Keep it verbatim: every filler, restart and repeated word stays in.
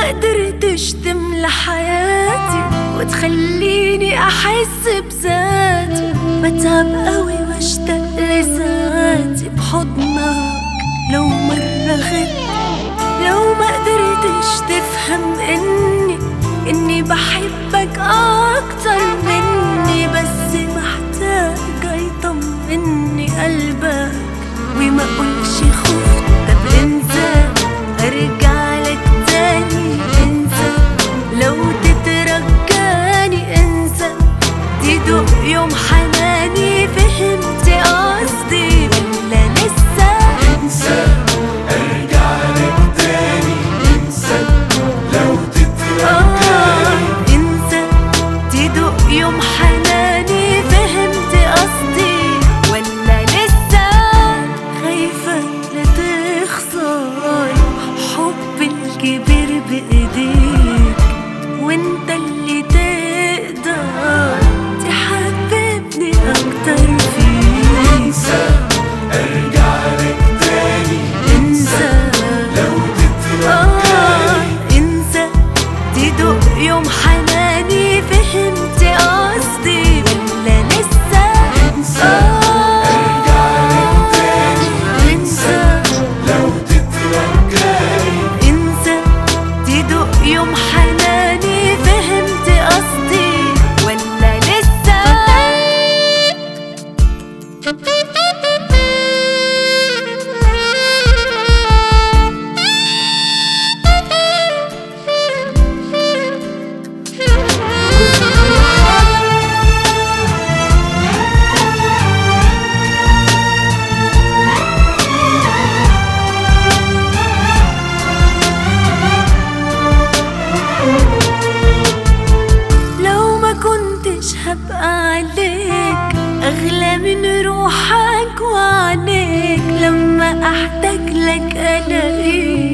قدرتش تملى حياتي وتخليني احس بذاتي، بتعب قوي واشتاق لذاتي بحضنك. لو مرة غبت، لو ما قدرتش تفهم اني اني بحبك اكتر مني، بس محتاجة يطمني قلبك وما اقولش خفت. طب انسى ارجع لك تاني، انسى لو تترجاني، انسى تدوق يوم حناني. فهمت قصدي ولا لسه؟ انسى ارجع لك تاني، انسى لو تترجاني، آه انسى تدوق يوم حناني. فهمت قصدي ولا لسه؟ خايفة لا تخسر حب الكبير بايديك، وانت اللي تقدر تحببني اكتر فيك. انسى ارجع لك تاني، انسى لو آه تترجاني، انسى تدوق يوم حناني. فهمت قصدي ولا لسه؟ انسى آه ارجع لك تاني، انسى لو تترجاني، انسى تدوق يوم حناني. فهمت قصدي ولا لسه؟ لو ما كنتش هبقى عليك أغلى من روحك وعليك، لما أحتاج لك ألاقيك